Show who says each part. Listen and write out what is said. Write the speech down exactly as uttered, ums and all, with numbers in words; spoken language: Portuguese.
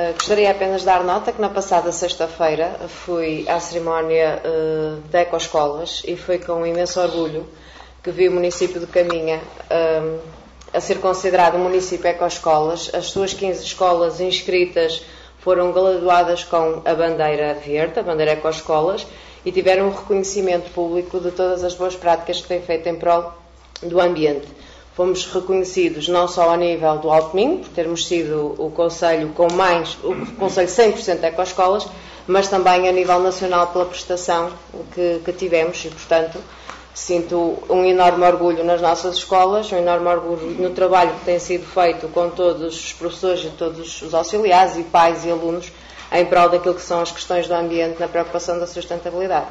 Speaker 1: Uh, gostaria apenas de dar nota que na passada sexta-feira fui à cerimónia uh, de Ecoescolas e foi com imenso orgulho que vi o município de Caminha uh, a ser considerado um município Ecoescolas. As suas quinze escolas inscritas foram galardoadas com a bandeira verde, a bandeira Ecoescolas, e tiveram um reconhecimento público de todas as boas práticas que têm feito em prol do ambiente. Fomos reconhecidos não só a nível do Alto Minho, por termos sido o concelho com mais, o concelho cem por cento Ecoescolas, mas também a nível nacional pela prestação que, que tivemos e, portanto, sinto um enorme orgulho nas nossas escolas, um enorme orgulho no trabalho que tem sido feito com todos os professores e todos os auxiliares e pais e alunos em prol daquilo que são as questões do ambiente na preocupação da sustentabilidade.